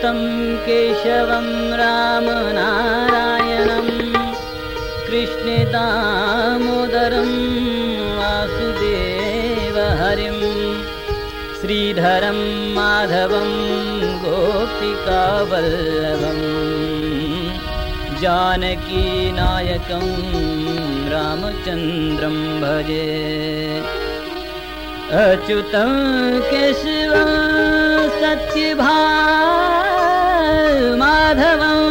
अच्युतं केशवं रामनारायणं कृष्णदामोदरं वासुदेवहरिं श्रीधरं माधवं गोपिकावल्लभं जानकीनायकं रामचन्द्रं भजे। अच्युतं केशवं सत्यभामाधवं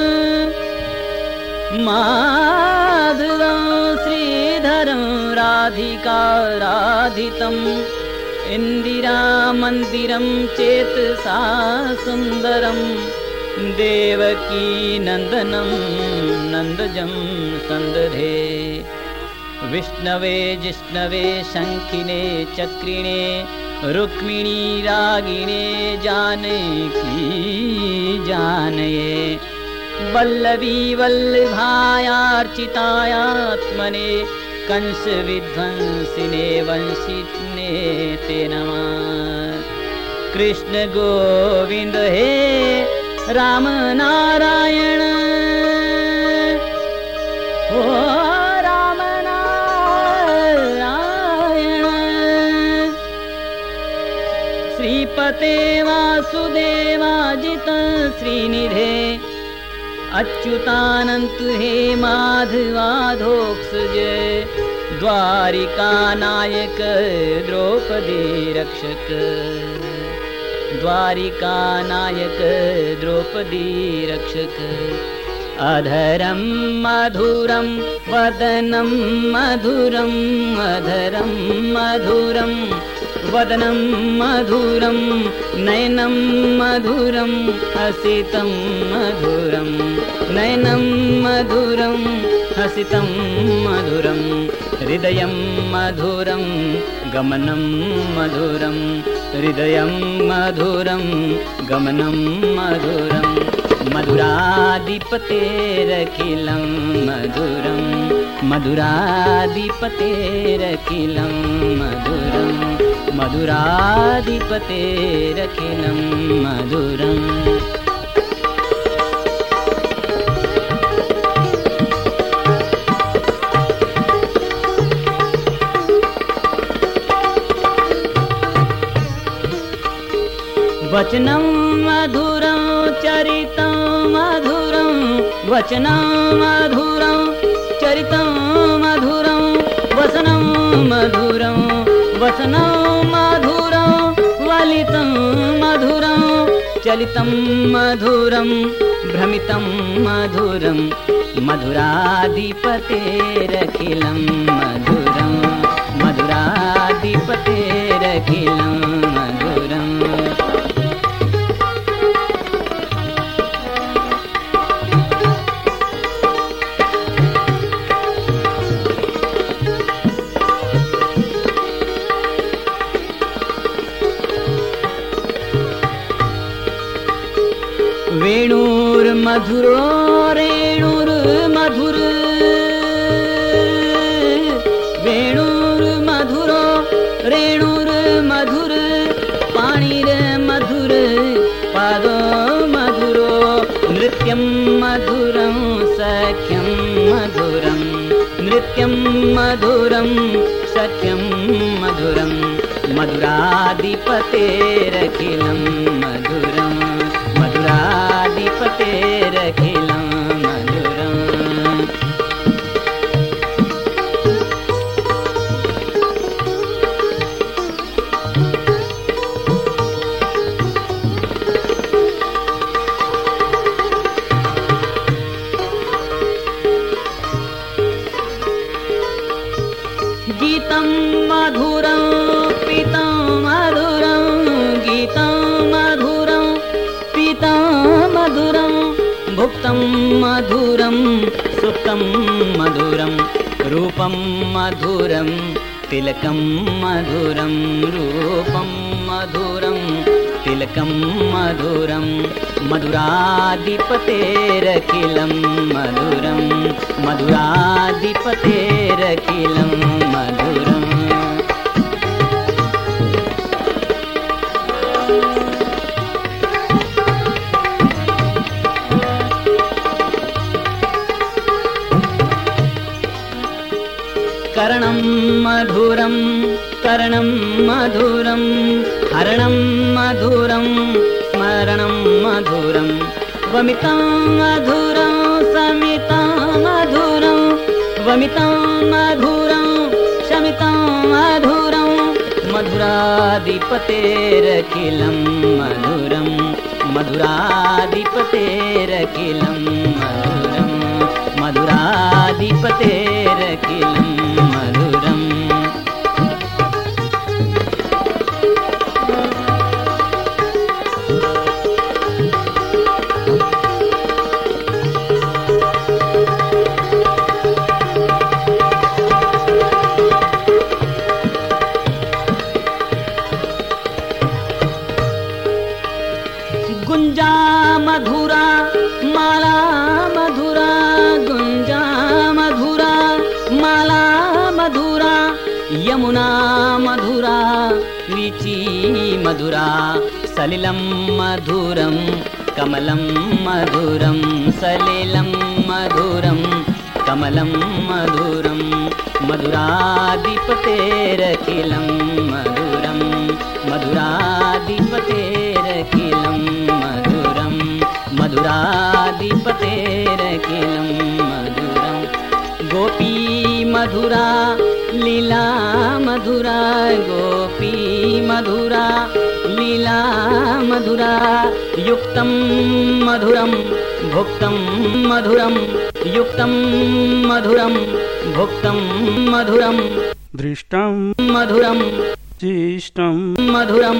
माधवं श्रीधरं राधिकाराधितं इन्दिरामन्दिरं चेतसा सुन्दरं देवकी नन्दनं नन्दजं सन्दधे। विष्णवे जिष्णवे शङ्खिने चक्रिणे रुक्मिणी रागिणे जानकी जानये वल्लभी वल्लभायार्चितायात्मने कंसविध्वंसिने वंशिने ते नमः। कृष्ण गोविंद हे राम नारायण ओ राम नारायण। श्रीपते वासुदेवाजित श्रीनिधे अच्युतानंत हे माधवाधोक्ष जय। द्वारिका नायक द्रौपदी रक्षक द्वारिका नायक द्रौपदी रक्षक। अधरं मधुरं वदनं मधुरं अधरं मधुरं वदनं मधुरं नयनं मधुरं हसितं मधुरं नयनं मधुरं हसितं मधुरं हृदयं मधुरं गमनं मधुरं हृदयं मधुरं गमनं मधुरं। मधुराधिपतेरखिलं मधुरं मधुराधिपतेरखिलं मधुरं मधुराधिपतेरखिलं मधुरम्। वचनं मधुरं चरितं मधुरं वचनं मधुरं चरितं मधुरं वसनं मधुरं वसनं मधुरं वलितं मधुरं चलितं मधुरं भ्रमितं मधुरं मधुराधिपतेरखिलं मधुरं मधुराधिपतेरखिलं मधुरम्। वेणुर्मधुरो रेणुर्मधुर वेणुर्मधुरो रेणुर्मधुर पाणिर्मधुर पादो मधुरो नृत्यं मधुरं सख्यं मधुरं नृत्यं मधुरं सख्यं मधुरं मधुराधिपतेरखिलं मधुरं मधुराधिपतेरखिलं मधुरम्। गीतं मधुरं पीतं मधुरं गीतं मधुरं पीतं मधुरं भुक्तं मधुरं सुप्तं मधुरं रूपं मधुरं तिलकं मधुरं रूपं मधुरं तिलकं मधुरं मधुराधिपतेरखिलं मधुरं मधुराधिपतेरखिलं मधुरम्। कर्णं मधुरं कर्णं मधुरं हरणं मधुरं स्मरणं मधुरं वमितं मधुरं समितं मधुरं वमितं मधुरं शमितं मधुरं मधुराधिपतेरखिलं मधुरं मधुराधिपतेरखिलं मधुरं मधुराधिपतेरखिलं मधुरम् गुंजा मधुरा माला मधुरा गुंजा मधुरा माला मधुरा यमुना मधुरा वीची मधुरा सलिलं मधुरं कमलं मधुरं सलिलं मधुरं कमलं मधुरं मधुराधिपतेरखिलं मधुरं मधुराधिपतेरखिलं मधुरं मधुराधिपतेरखिलं मधुरं गोपी मधुरा लीला मधुरा गोपी मधुरा लीला मधुरा युक्तं मधुरं भुक्तं मधुरं युक्तं मधुरं भुक्तं मधुरं दृष्टं मधुरं चिष्टं मधुरं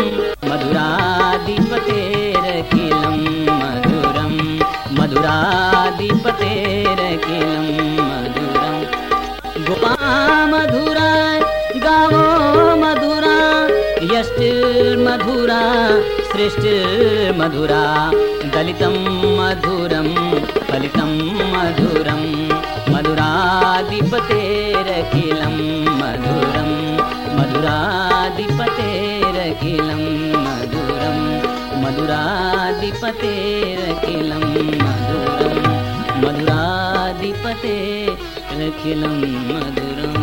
मधुराधिपतेरखिलं मधुरं मधुराधिपतेरखिलं मधुरं गोपा मधुरा गावो मधुरा यष्टिर्मधुरा सृष्टिर्मधुरा दलितं मधुरं फलितं मधुरं मधुराधिपतेरखिलं मधुरं मधुराधिपतेरखिलं मधुरं मधुराधिपतेरखिलं मधुरं मधुराधिपतेरखिलं मधुरम्।